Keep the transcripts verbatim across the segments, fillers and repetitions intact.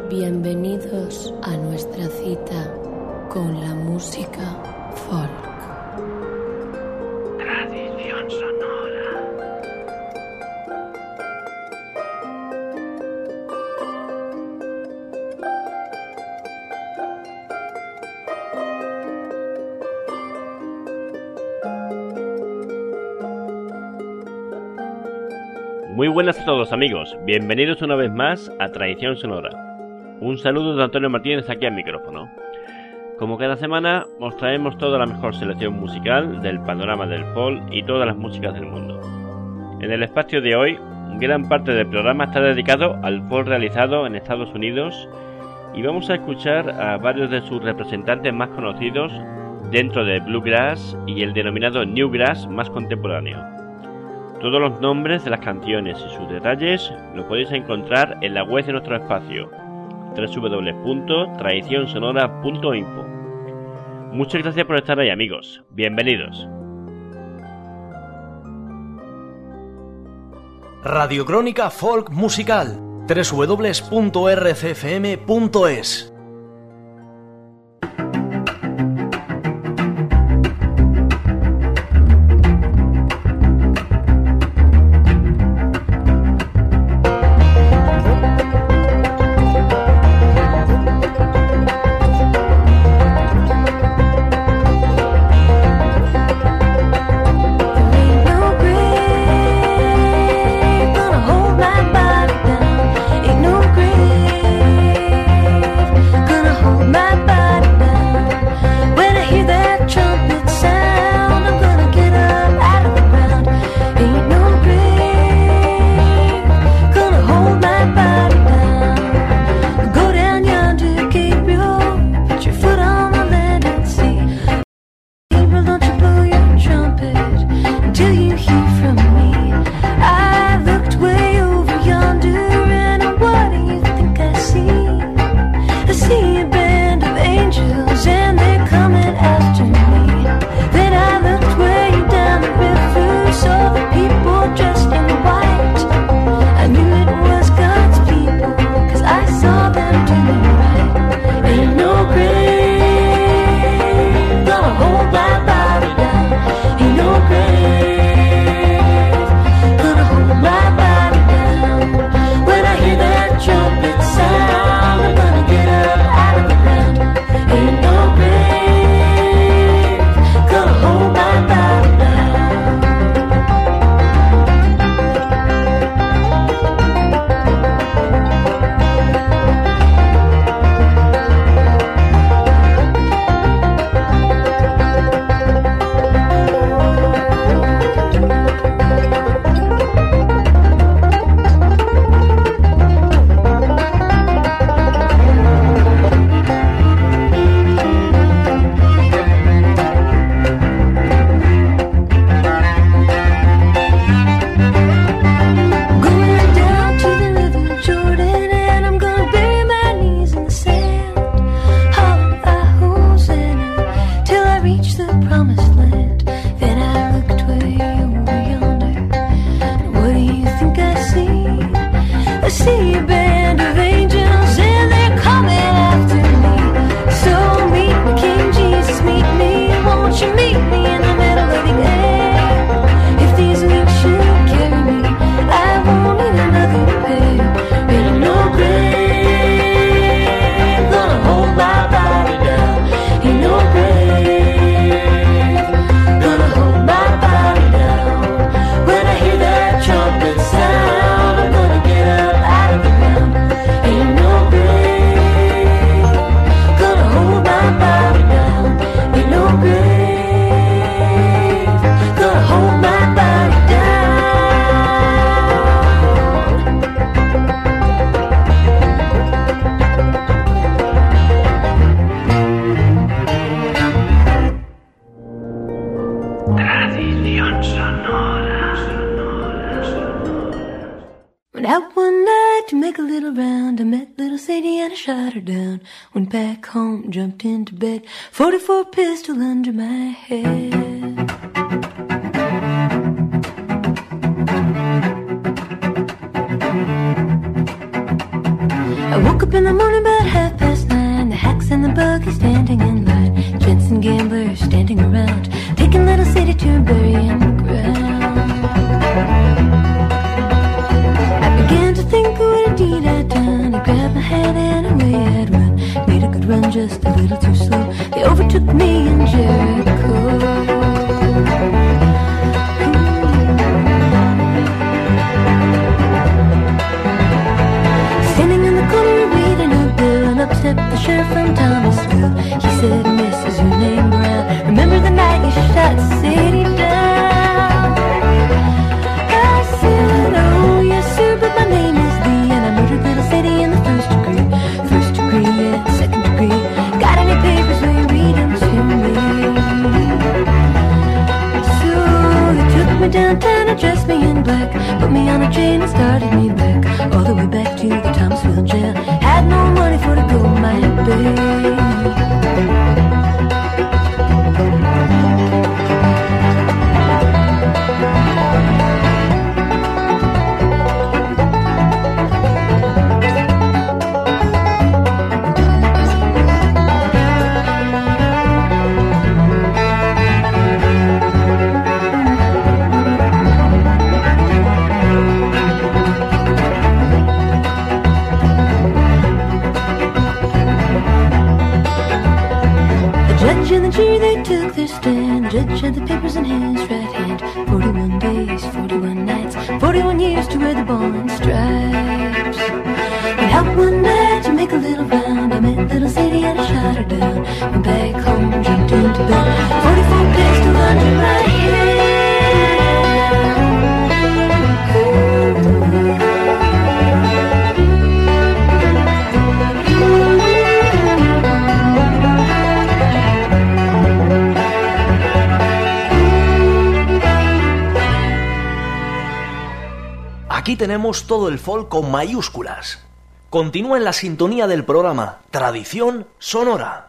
Bienvenidos a nuestra cita con la música folk. Tradición sonora. Muy buenas a todos amigos, bienvenidos una vez más a Tradición Sonora. Un saludo de Antonio Martínez aquí al micrófono. Como cada semana os traemos toda la mejor selección musical del panorama del folk y todas las músicas del mundo. En el espacio de hoy, gran parte del programa está dedicado al folk realizado en Estados Unidos y vamos a escuchar a varios de sus representantes más conocidos dentro de Bluegrass y el denominado Newgrass más contemporáneo. Todos los nombres de las canciones y sus detalles lo podéis encontrar en la web de nuestro espacio doble u doble u doble u punto tradición sonora punto info. Muchas gracias por estar ahí amigos, bienvenidos. Radio Crónica Folk Musical doble u doble u doble u punto r c f m punto es. forty-four pistol under my head. I woke Woke up in the morning about half past nine. The hacks and the buggies standing in line. Gents and gamblers standing around, taking Little City to burying the ground. I began to think of what a deed I'd done. I grabbed my hat and away I'd run. Made a good run, just a little too slow. They overtook me in Jericho. Upset the sheriff from Thomasville. He said, "Miss, is your name Brown? Remember the night you shot the city down?" I said, "Oh yes sir, but my name is Lee, and I murdered Little City in the first degree." First degree, yeah, second degree. Got any papers? Will you read them to me? So they took me downtown and dressed me in black, put me on a train and started me back, all the way back to the Thomasville jail. Had no money for to go my way. And the jury, they took their stand. The judge had the papers in his right hand. Forty-one days, forty-one nights, forty-one years to wear the ball and stripes. Went out one night to make a little round. I met Little Sadie and I shot her down. Went back home, jumped into bed. Forty-four days to under my head. Aquí tenemos todo el folk con mayúsculas. Continúa en la sintonía del programa Tradición Sonora.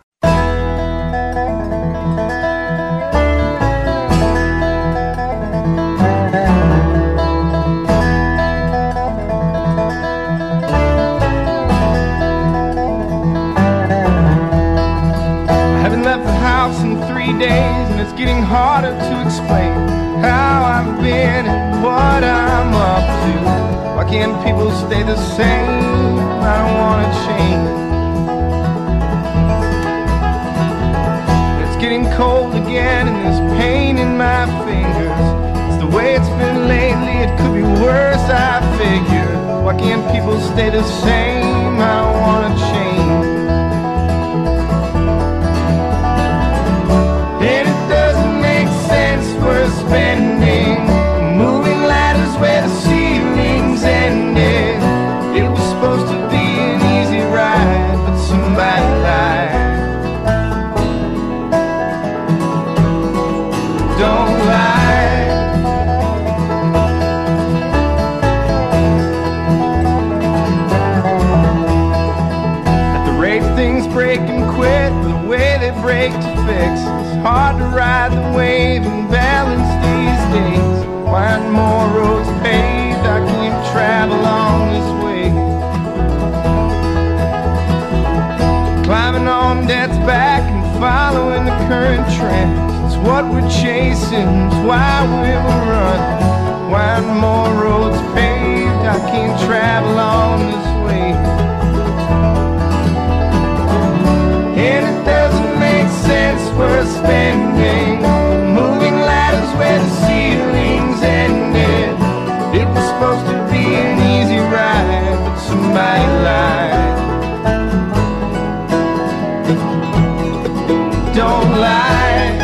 I haven't left the house in three days, and it's getting harder to explain how I've been and what I'm up to. Why can't people stay the same? I don't wanna change. It's getting cold again and there's pain in my fingers. It's the way it's been lately, it could be worse, I figure. Why can't people stay the same? I don't wanna change. And it doesn't make sense for spending moving ladders where the ceilings ended. It was supposed to be an easy ride, but somebody lied. Don't lie. At the rate things break and quit, the way they break to fix, it's hard to ride the wave and balance these days. Find more roads paved, I can't travel on this way. Climbing on death's back and following the current trends, it's what we're chasing, it's why we will run. Find more roads paved, I can't travel on this way. And it doesn't make sense for spending moving ladders where the ceilings ended. It was supposed to be an easy ride, but somebody lied. Don't lie.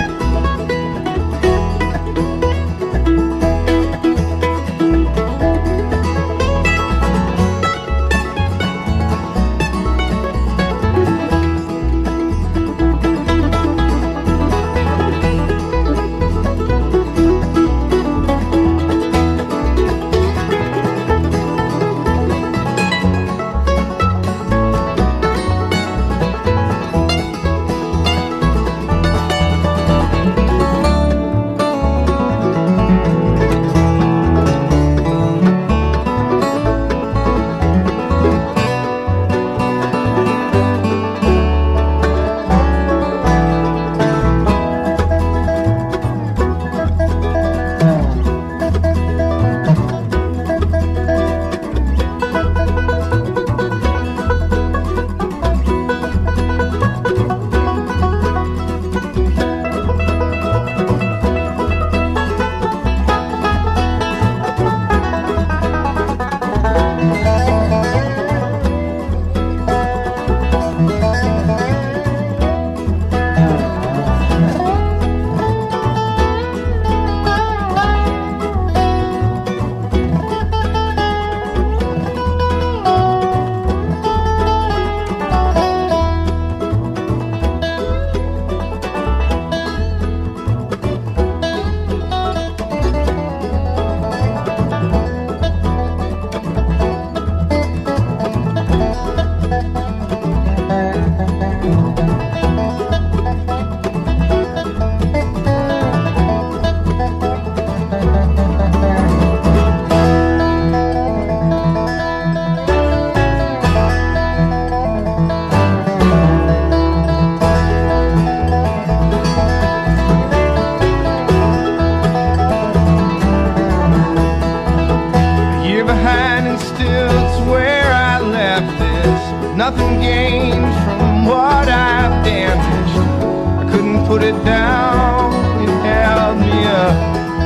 stand still, it's where I left this. Nothing gained from what I've damaged. I couldn't put it down, it held me up.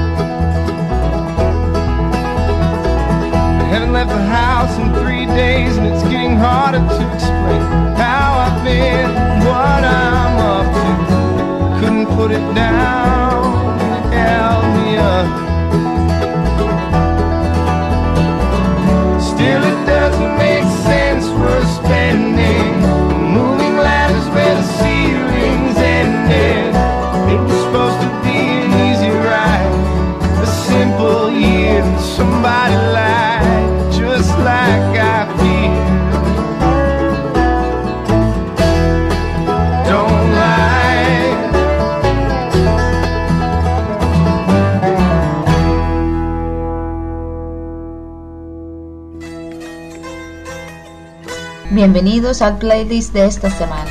I haven't left the house in three days, and it's getting harder to explain how I've been, what I'm up to. I couldn't put it down, it held me up. Still it doesn't make sense for spending moving ladders where the ceilings ended. It was supposed to be an easy ride, a simple year that somebody lied, just like I feel. Don't lie. Bienvenidos al playlist de esta semana.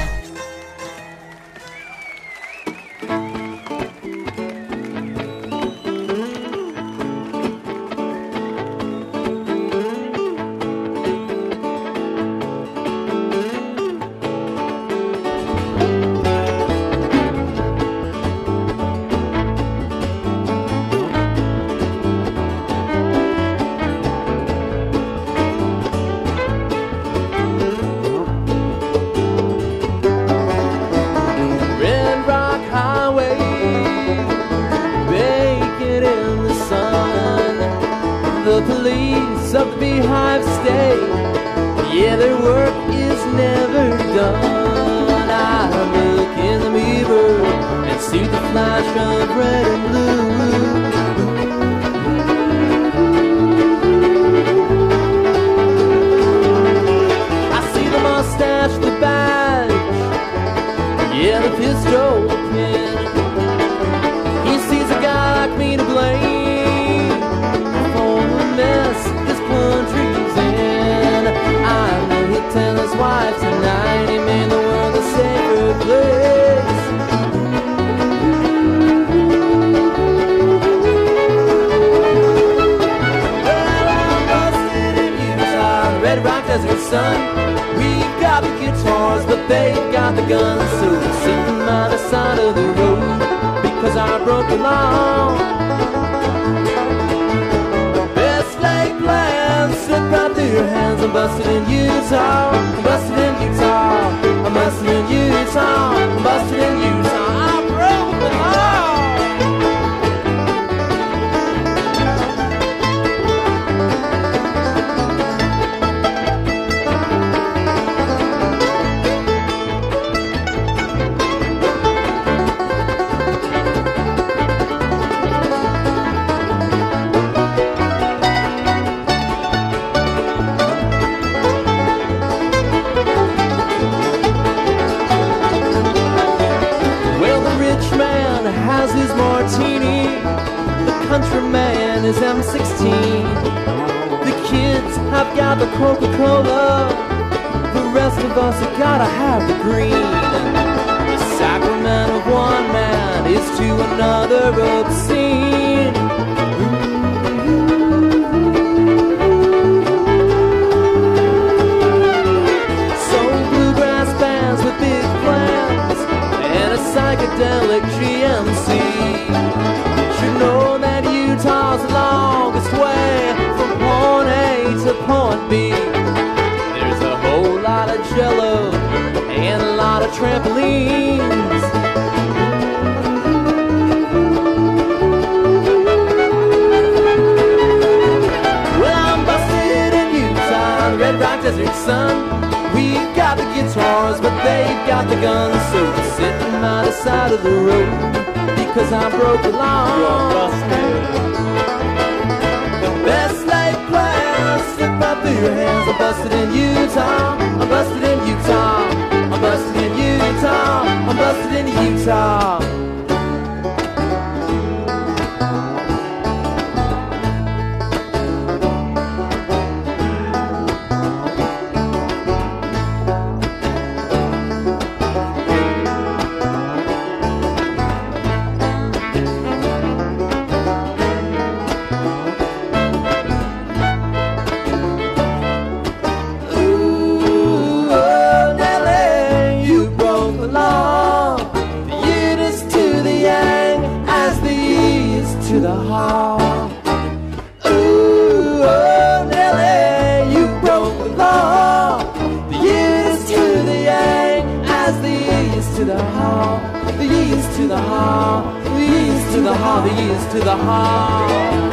to the hall, the years to the hall, the years to the hall.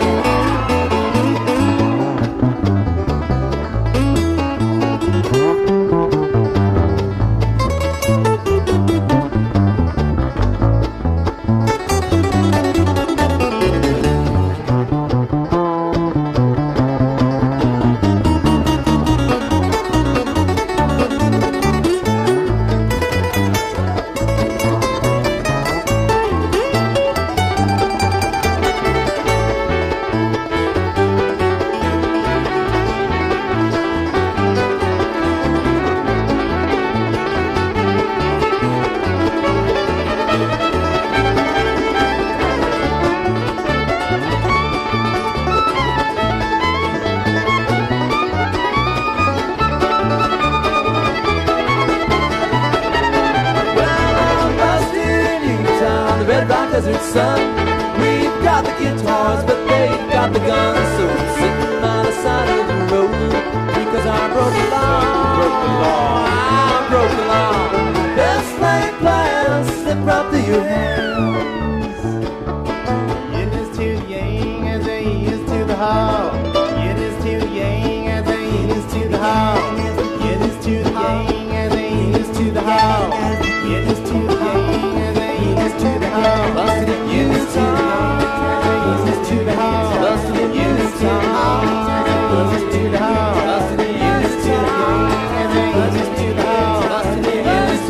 Desert sun. We've got the guitars, but they've got the guns. So we're sitting by the side of the road because I broke the law. Broke the law. I broke the law. Best laid plans slip right through your hands. It is to the yang as they is to the hall. It is to the yang as they is to the hall. It is to the yang as they is to the hall. It is to the yang as they is to the hall. Busted in Utah, It's to the hall. busted in Utah, It's to the hall. busted in Utah, It's to the hall. busted in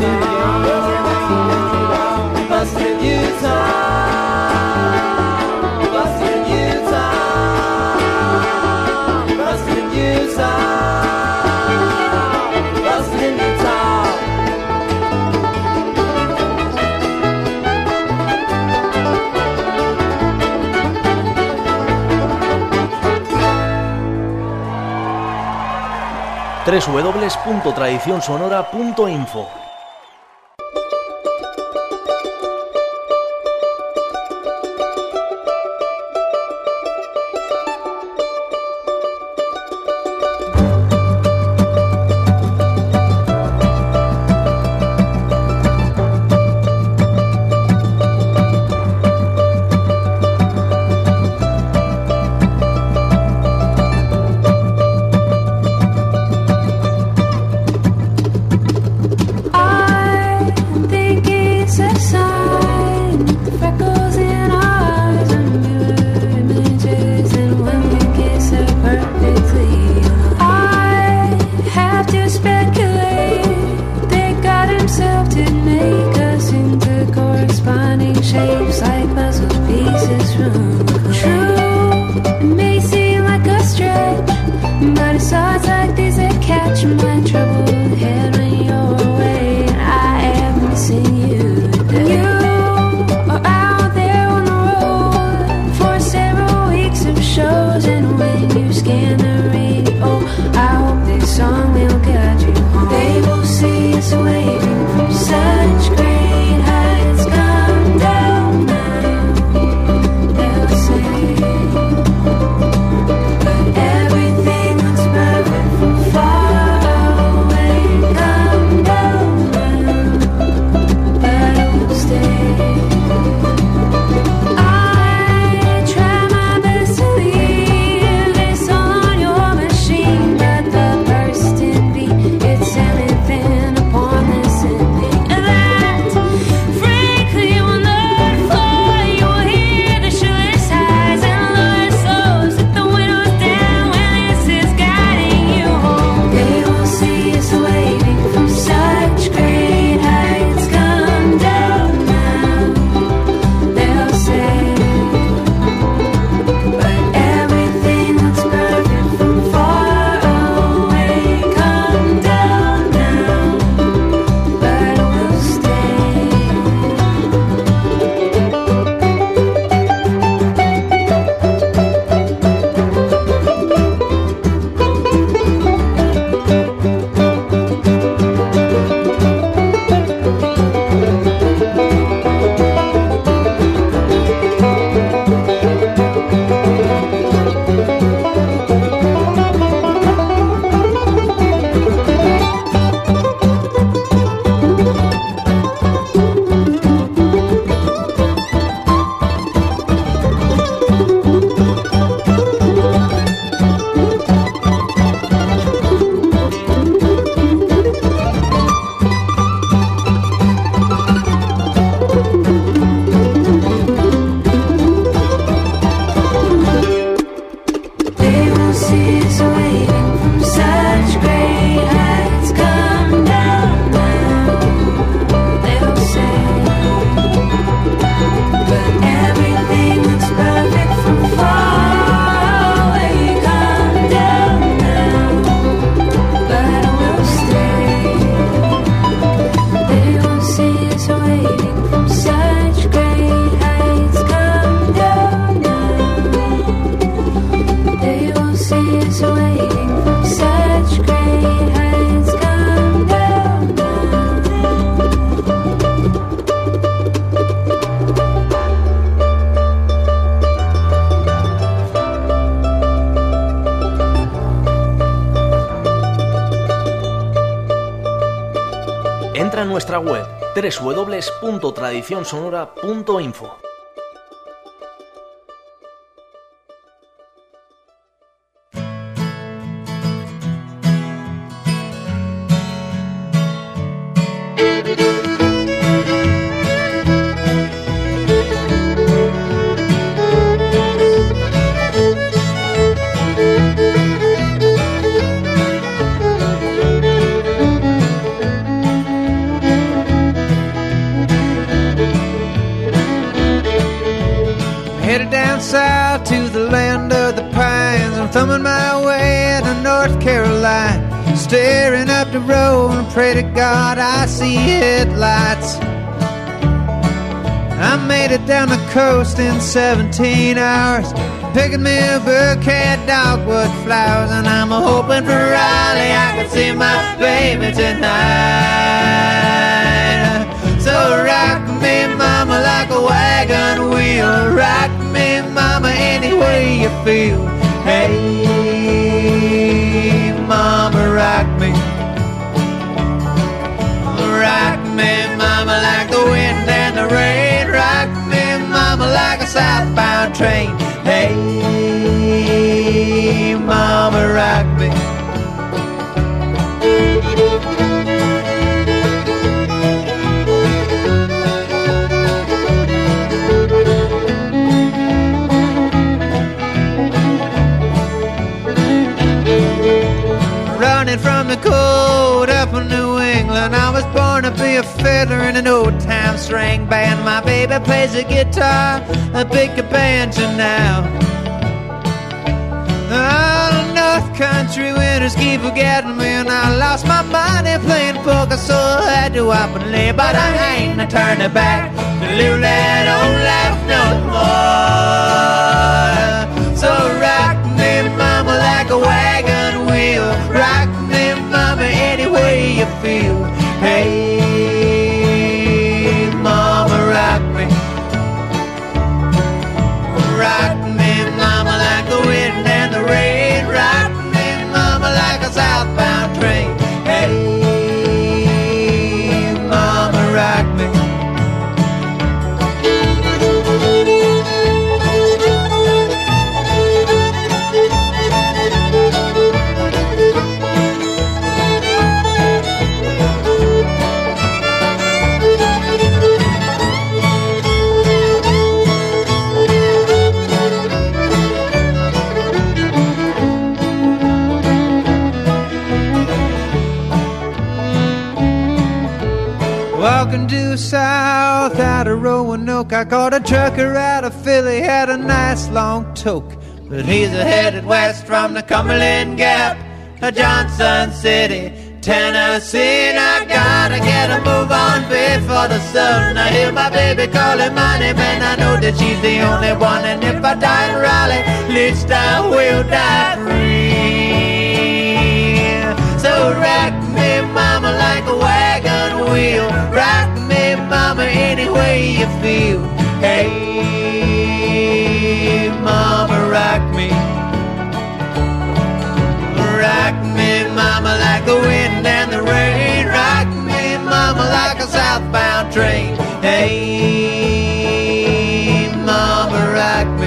Utah, busted in Utah, busted in Utah, busted in Utah, busted in Utah. doble u doble u doble u punto tradición sonora punto info. I waiting for such great heights come down, down. Entra en nuestra web doble u doble u doble u punto tradición sonora punto info. Headed down south to the land of the pines. I'm thumbing my way to North Carolina, staring up the road and pray to God I see headlights. I made it down the coast in seventeen hours, picking me a bouquet of dogwood flowers, and I'm hoping for Raleigh I can see my baby tonight. So rock me, mama, like a wagon wheel. Rock me, mama, any way you feel. Hey, mama, rock me. Rock me, mama, like the wind and the rain. Rock me, mama, like a southbound train. Hey, mama, rock me. Running from the cold up in New England, I was born to be a fiddler in an old-time string band. My baby plays the guitar, I pick a banjo now. Oh, North Country winters keep forgetting me, and I lost my money playing poker, so I had to up and leave. But I ain't a turning back to live that old life no more. So rock me, mama, like a wagon wheel. Rock me, mama, any way you feel. Hey, mama, rock me. Rock me, mama, like the wind and the rain. Rock me, mama, like a southbound train. Hey, mama, rock me. Walking due south out of Roanoke, I caught a trucker out of Philly, had a nice long toke. But he's headed west from the Cumberland Gap to Johnson City, Tennessee. And I gotta get a move on before the sun. I hear my baby calling my name, and I know that she's the only one. And if I die in Raleigh, at least I will die free. So rock me, mama, like a wagon wheel. Rock me, mama, any way you feel. Hey, mama, rock me. Rock me, mama, like the wind and the rain. Rock me, mama, like a southbound train. Hey, mama, rock me.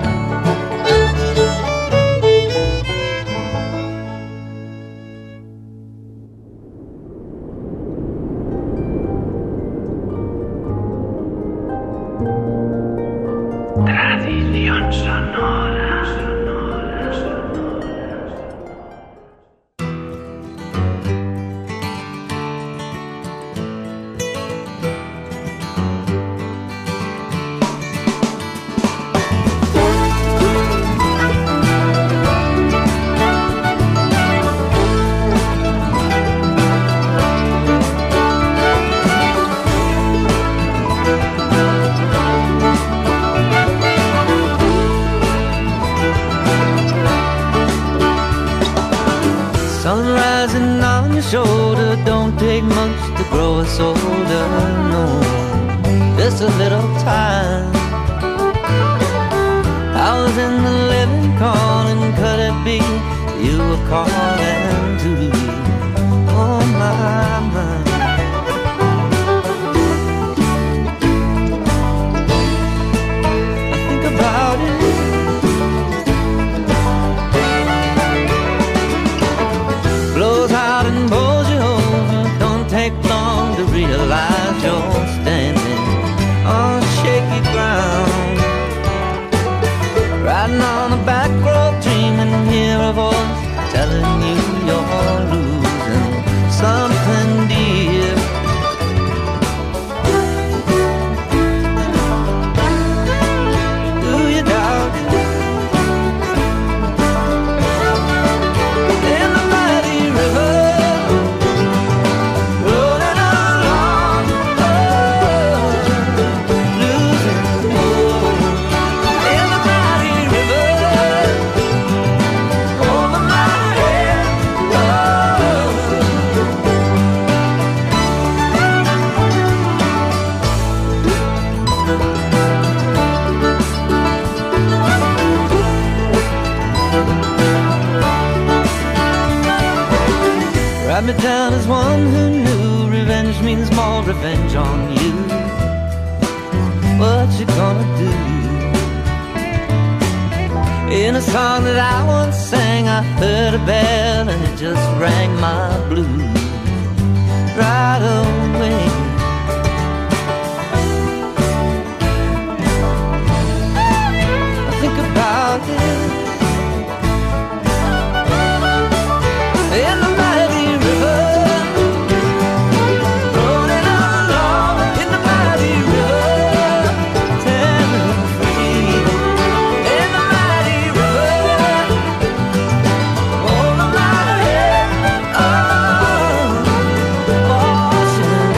Tradición sonora. sun rising on your shoulder, don't take much to grow us older, no, just a little time. I was in the living corner, could it be you were calling too? Oh my, my. I think about it. Blows out and pulls you over, don't take long to realize you're standing on shaky ground. Riding on the back road, dreaming, hear a voice telling you you're losing something dear. Do you doubt it? In the mighty river, rolling along, oh, losing more. In the mighty river, over my head, write me down as one who knew revenge means more revenge on you. What you gonna do? In a song that I once sang, I heard a bell and it just rang my blues right away. I think about it. In the mighty river, rolling along. In the mighty river, telling free. In the mighty river, over my head, oh, washing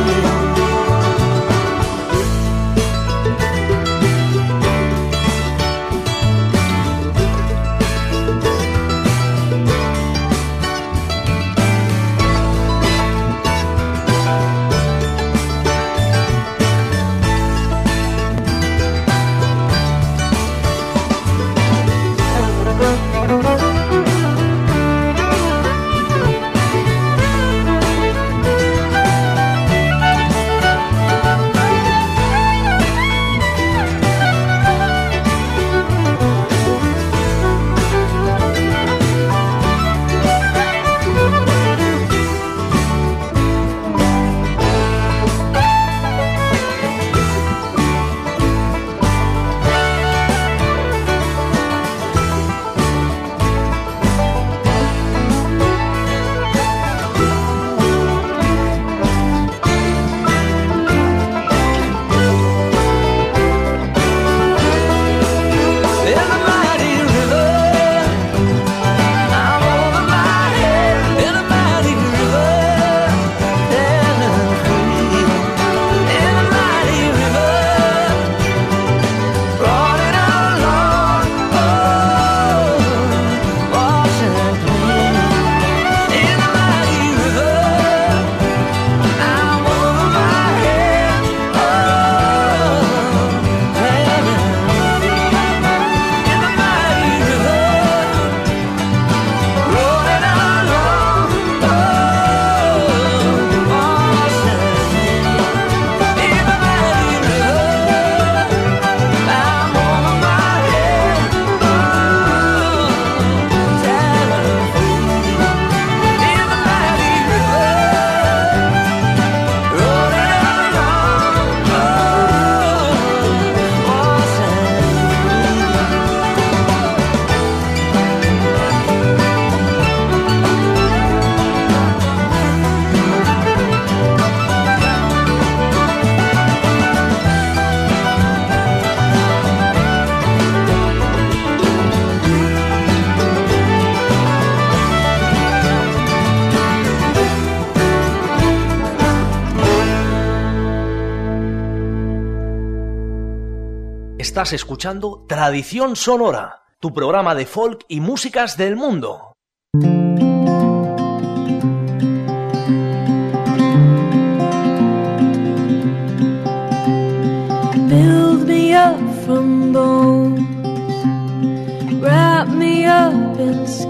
Estás escuchando Tradición Sonora, tu programa de folk y músicas del mundo.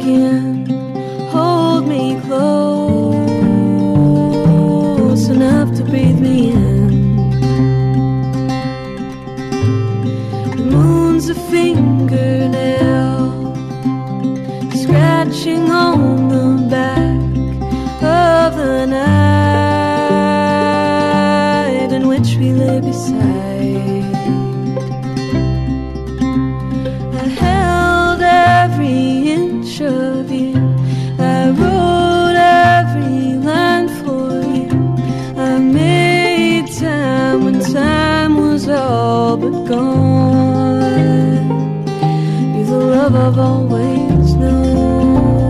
again. Hold me close enough to breathe me in. The moon's a fingernail scratching on the back of the night in which we lay beside. I held every inch of you, I wrote every line for you, I made time when time was all but gone. You're the love I've always known.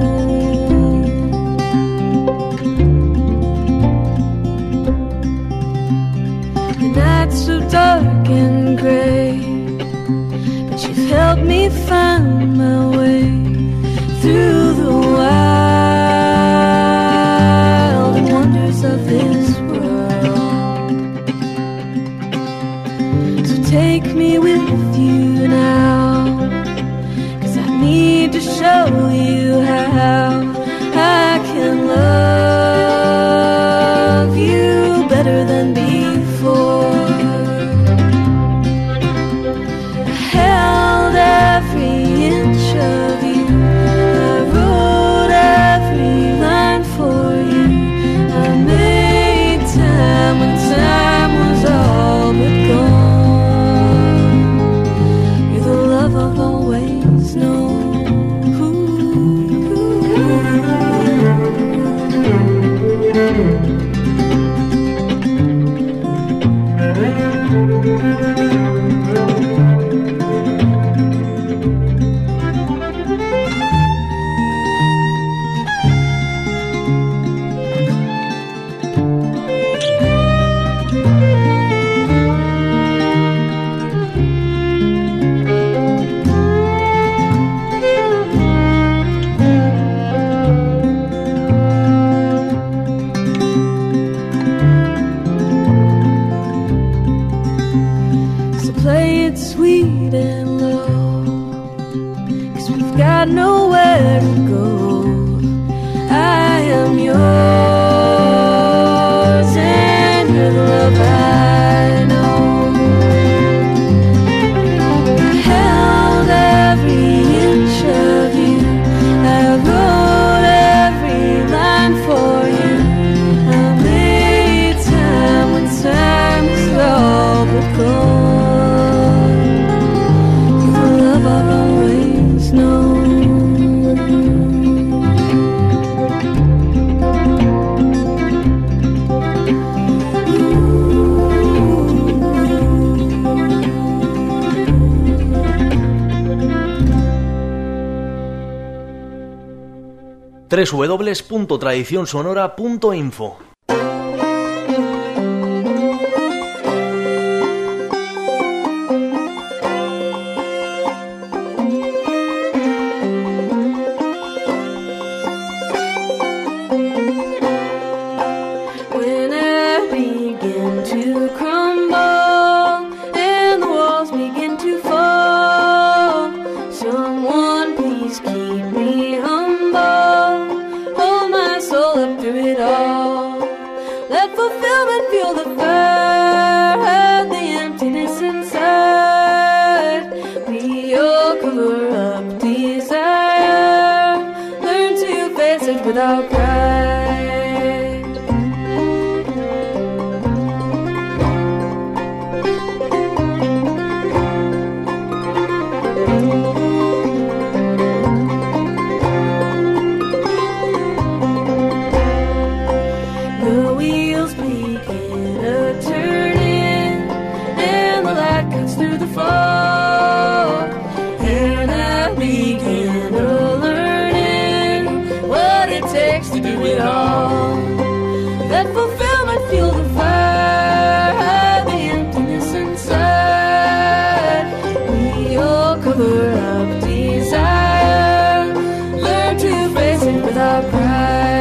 The nights so dark and gray, but you've helped me find my way through the wild and wonders of this world. So take me with you now, 'cause I need to show you how I can love you better than before. I held every inch of you, I wrote every line for you, I made time when time was all but gone. You're the love I've always known. So play it sweet and low, 'cause we've got nowhere to go. I am yours and you're the love I know. I held every inch of you, I wrote every line for you, I made time when time was all but gone. You're the love I've always known. doble u doble u doble u punto tradición sonora punto info. When I begin to crumble and the walls begin to fall, someone please keep me humble, hold my soul up through it all. Let fulfillment fuel the fire, hide the emptiness inside. We all cover up desire, learn to face it without pride. The wheels begin a turning, and the light cuts through the fog, and I begin a learning what it takes to do it all. Let fulfillment fuel the fire, hide the emptiness inside. We all cover up desire, learn to face it without pride.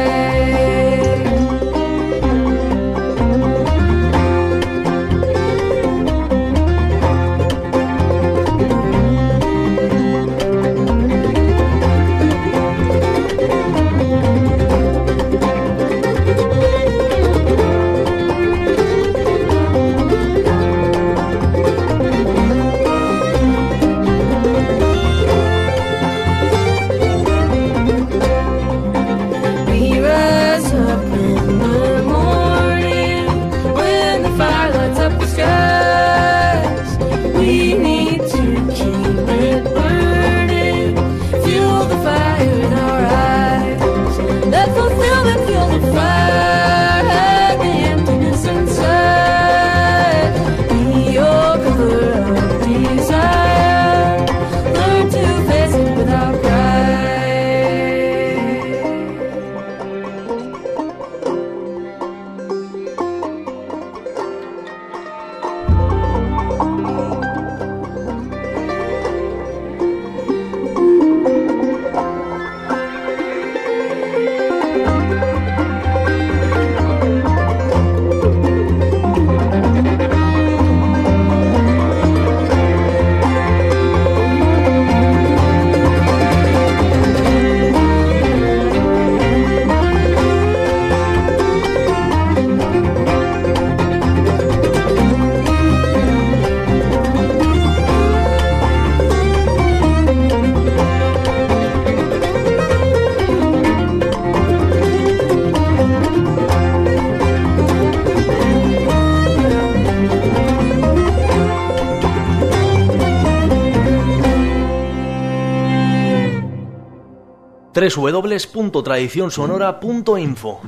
doble u doble u doble u punto tradición sonora punto info.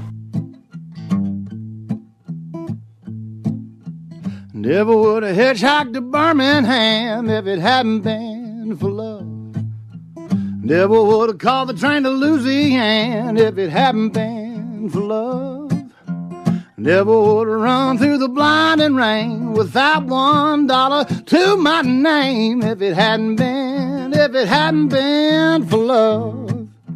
Never would have hitchhiked to Birmingham if it hadn't been for love. Never would have called the train to Louisiana if it hadn't been for love. Never would have run through the blinding rain without one dollar to my name if it hadn't been, if it hadn't been for love.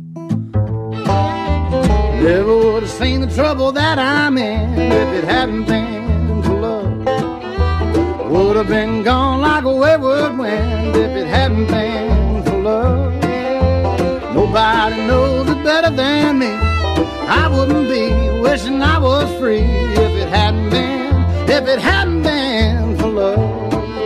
Never would have seen the trouble that I'm in if it hadn't been for love. Would have been gone like a wayward wind if it hadn't been for love. Nobody knows it better than me. I wouldn't be wishing I was free if it hadn't been, if it hadn't been for love.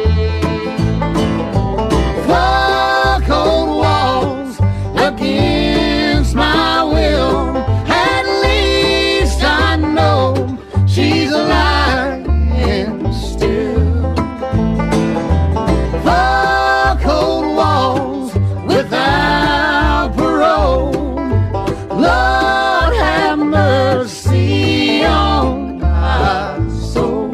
Four cold walls against my will. At least I know she's alive and still. Four cold walls without parole. Lord have mercy on my soul.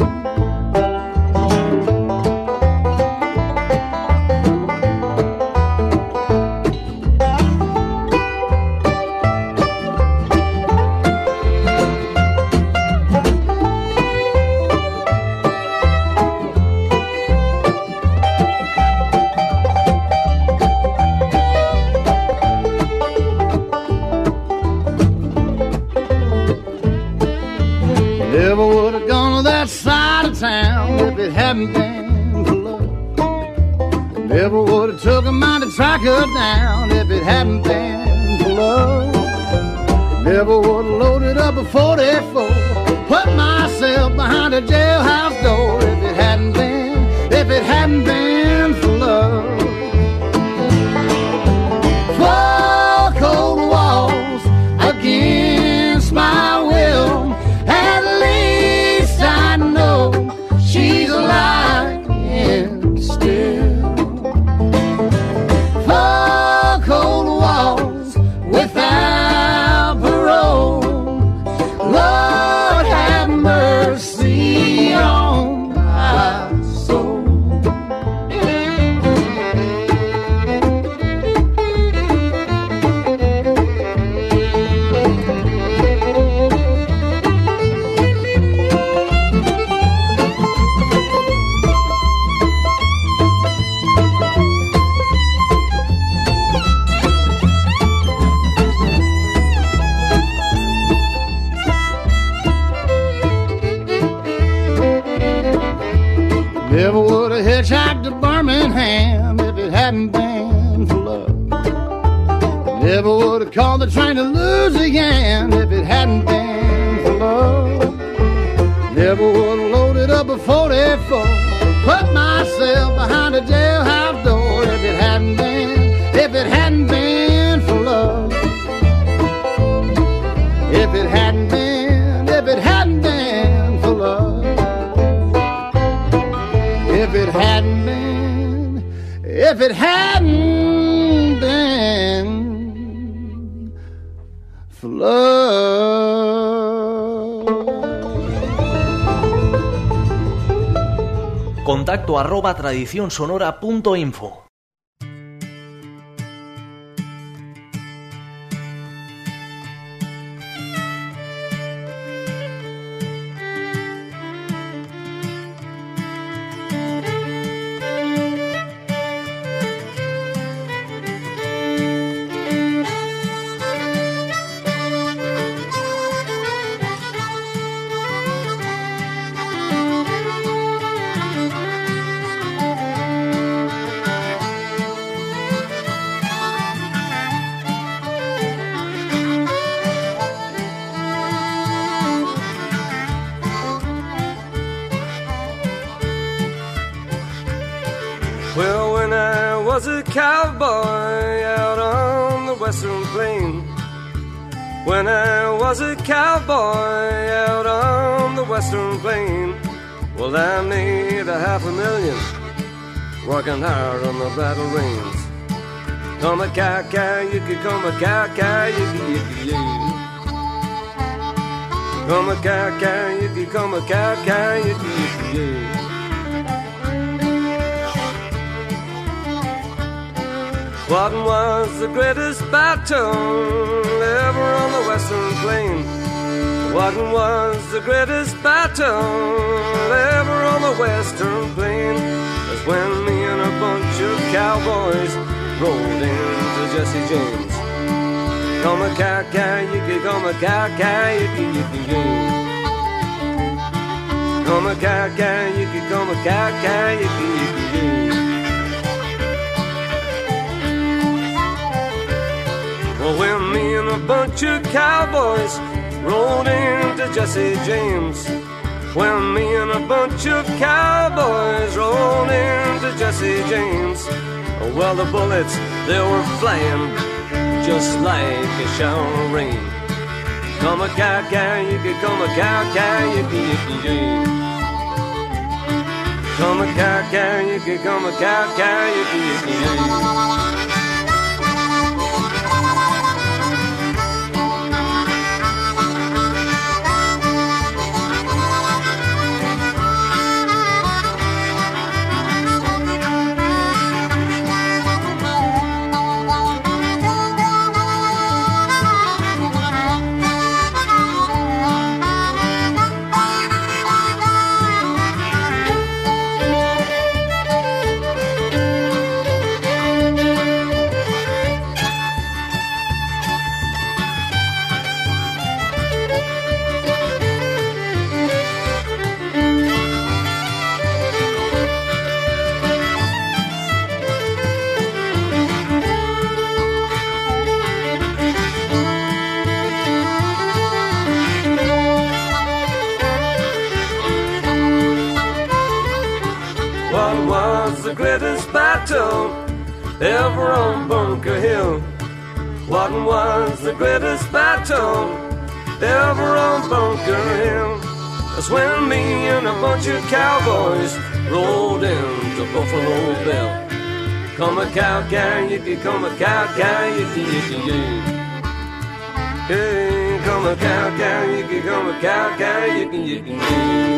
Never would have gone to that side of town if it hadn't been for love. Never would have took a mind to track her down if it hadn't been for love. Never would have loaded up a forty-four, put myself behind a jailhouse door if it hadn't been, if it hadn't been for love. Four cold walls against my will. I know she's alive and still. Four cold walls without parole. Lord have mercy on my soul. Never would have hitchhiked to Birmingham if it hadn't been for love. Never would have called the train to Louisiana if it hadn't been for love. Never would have loaded up a forty-four, put myself behind a jailhouse door if it hadn't been, if it hadn't been for love. If it hadn't been, if it hadn't been for love. If it hadn't been, if it hadn't been for love. Contacto arroba tradición sonora punto info. Well, when I was a cowboy out on the western plain, when I was a cowboy out on the western plain, well, I made a half a million working hard on the battle range. Come a cow, cow, yicky, come a cow, cow, yicky, yicky, yay. Come a cow, cow, yicky, come a cow, cow, yicky, yicky, yay. What was the greatest battle ever on the western plain? What was the greatest battle ever on the western plain? That's when me and a bunch of cowboys rolled into Jesse James. Come a cow, cow, yicky, come a cow, cow, yicky, yicky, yay. Come a cow, cow, yicky, come a cow, cow, yicky, yicky, yay. Well, when me and a bunch of cowboys rolled into Jesse James. When me and a bunch of cowboys rolled into Jesse James. Well, the bullets, they were flying just like a shower of rain. Come a cow, cow, yicky, come a cow, cow, yicky, yicky, yay. Come a cow, cow, yicky, come a cow, cow, yicky, yicky, yay. Greatest battle ever on Bunker Hill. What was the greatest battle ever on Bunker Hill? That's when me and a bunch of cowboys rolled into Buffalo Bill. Come a cow, cow, yicky, come a cow, cow, yicky, yicky, yay. Hey, come a cow, cow, yicky, come a cow, cow, yicky, yicky, yay.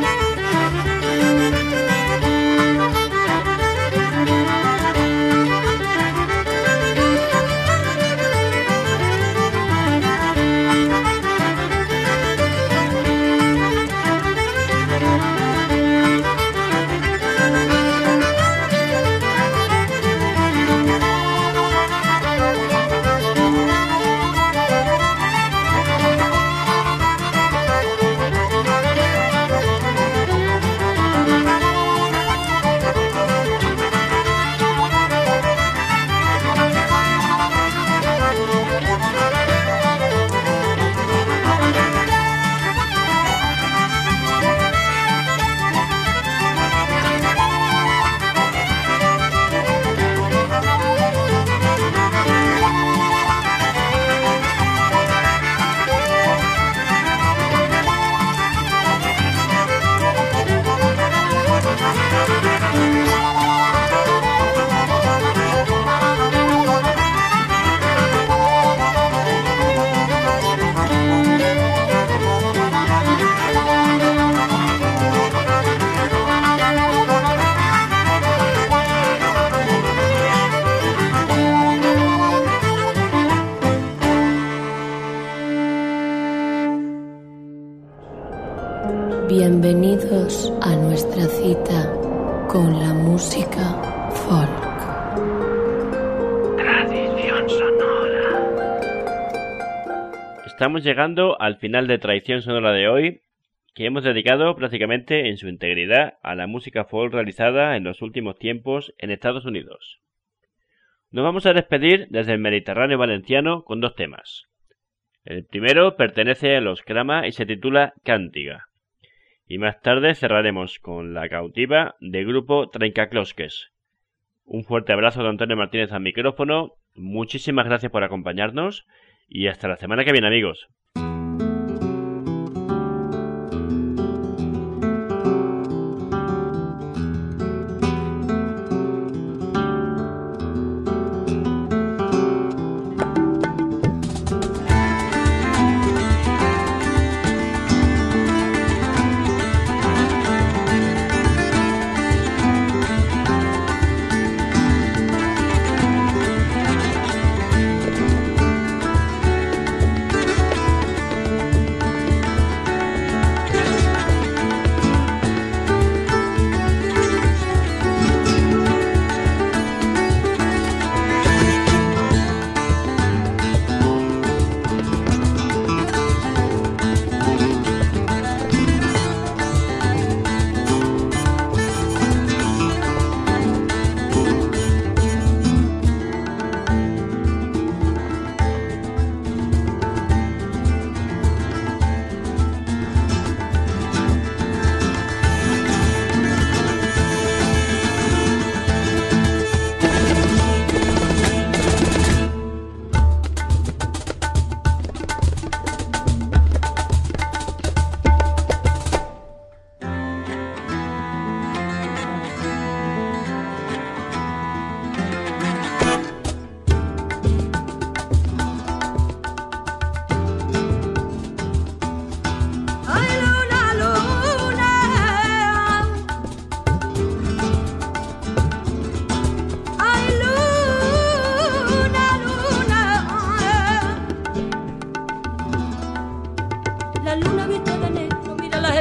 Bienvenidos a nuestra cita con la música folk. Tradición sonora. Estamos llegando al final de Tradición Sonora de hoy, que hemos dedicado prácticamente en su integridad a la música folk realizada en los últimos tiempos en Estados Unidos. Nos vamos a despedir desde el Mediterráneo valenciano con dos temas. El primero pertenece a los Crama y se titula Cántiga. Y más tarde cerraremos con La Cautiva del grupo Trencaclosques. Un fuerte abrazo de Antonio Martínez al micrófono, muchísimas gracias por acompañarnos y hasta la semana que viene, amigos.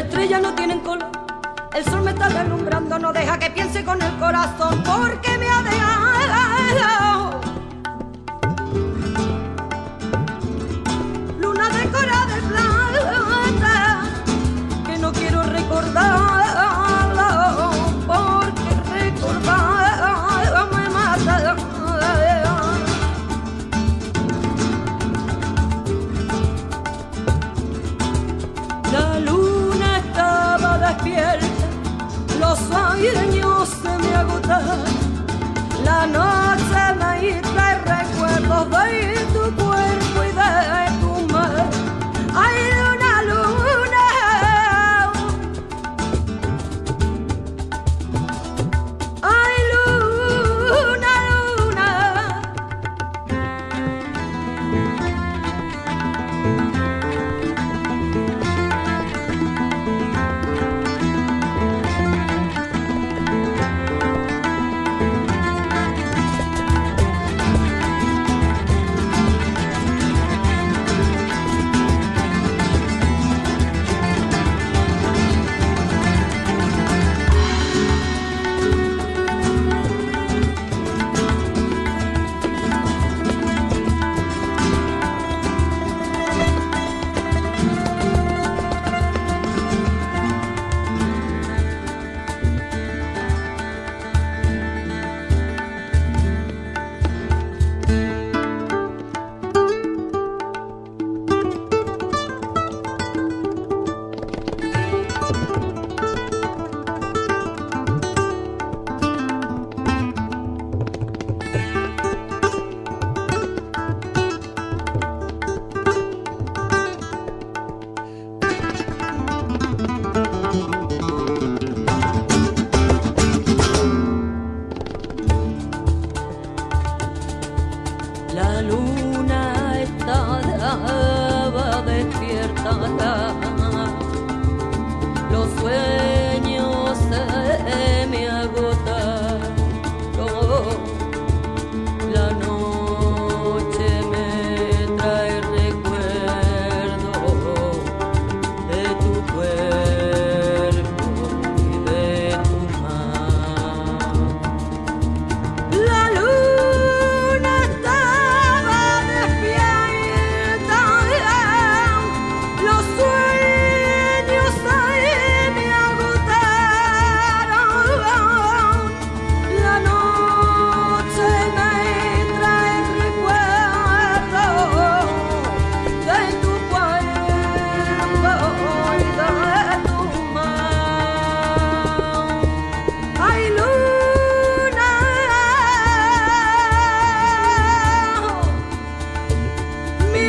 estrellas no tienen color. El sol me está deslumbrando, no deja que piense con el corazón, porque me ha dejado luna decorada de plata, que no quiero recordarla, porque recordarla me mata. La luna estaba despierta, los sueños se me agotaron, la noche me trae recuerdos de tu cuerpo y de tu mar. Ay, luna, luna, ay, luna, luna. La luna estaba despierta, los sueños se me agotaron, la noche me trae recuerdos de tu cuerpo y de tu mar. La luna estaba despierta, los sueños se me agotaron, la noche me trae recuerdos de tu cuerpo y de tu mar. Ay, luna, mi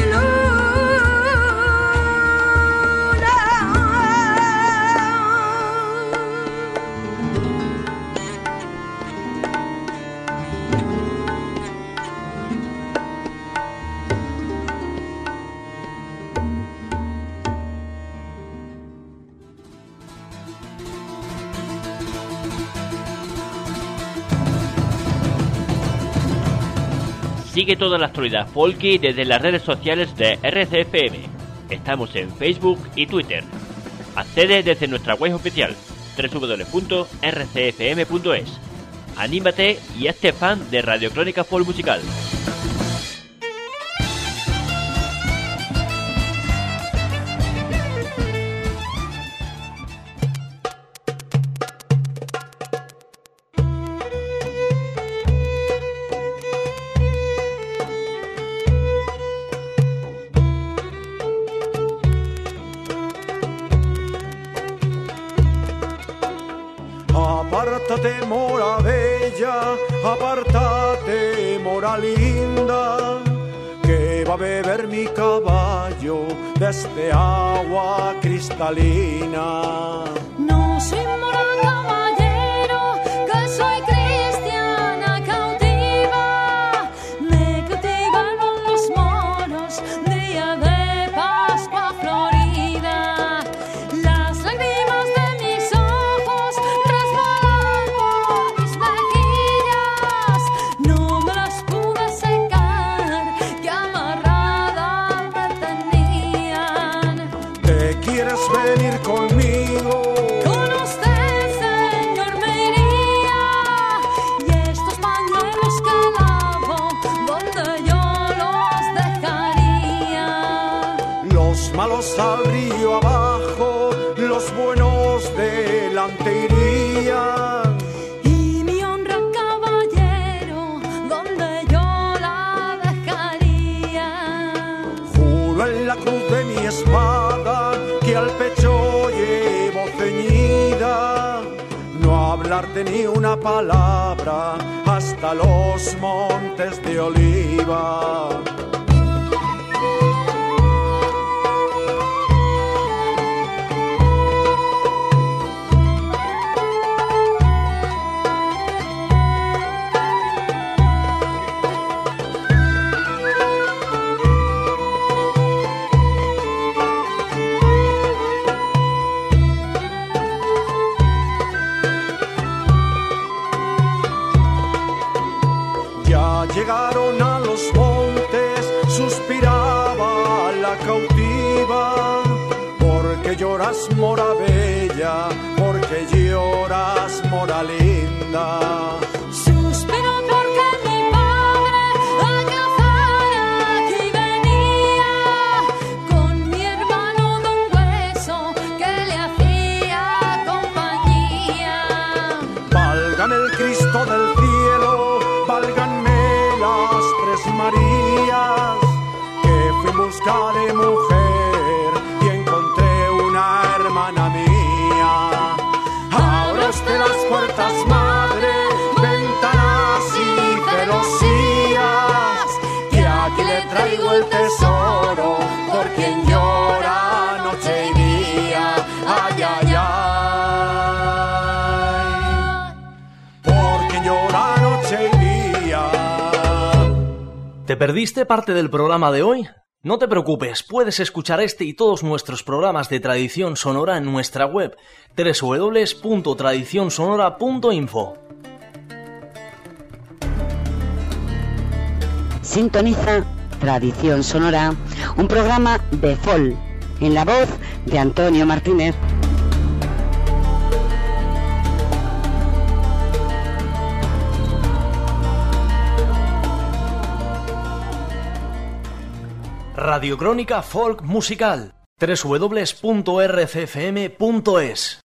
Sigue toda la actualidad folky desde las redes sociales de R C F M. Estamos en Facebook y Twitter. Accede desde nuestra web oficial doble u doble u doble u punto r c f m punto es. Anímate y hazte fan de Radio Crónica Folk Musical. Apártate, mora bella, apártate, mora linda, que va a beber mi caballo de este agua cristalina. No soy mora caballero, que soy cristiana cautiva. Me cautivan los moros, día de Pascua florida. Las lágrimas de mis ojos resbalan por mis mejillas. No me las pude secar, que amarradas me tenían. ¿Te quieres venir conmigo? Los malos al río abajo, los buenos delante irían. Y mi honra, caballero, donde yo la dejaría. Juro en la cruz de mi espada que al pecho llevo ceñida, no hablarte ni una palabra hasta los montes de oliva. Llegaron a los montes, suspiraba la cautiva. Porque lloras, mora bella, porque lloras, mora linda. Suspiro porque mi padre a cazar aquí venía, con mi hermano Don Hueso que le hacía compañía. Válgame el Cristo del cielo, válganme las tres Marías, que fui en busca de mujer y encontré una hermana mía. Abra usted las puertas, madre, ventanas y celosías, que aquí le traigo el tesoro por quien llora noche y día. Ay, ay, ay, por quien llora noche y día. ¿Te perdiste parte del programa de hoy? No te preocupes, puedes escuchar este y todos nuestros programas de tradición sonora en nuestra web doble u doble u doble u punto tradición sonora punto info. Sintoniza Tradición Sonora, un programa de folk, en la voz de Antonio Martínez. Radiocrónica Folk Musical, doble u doble u doble u punto r c f m punto es.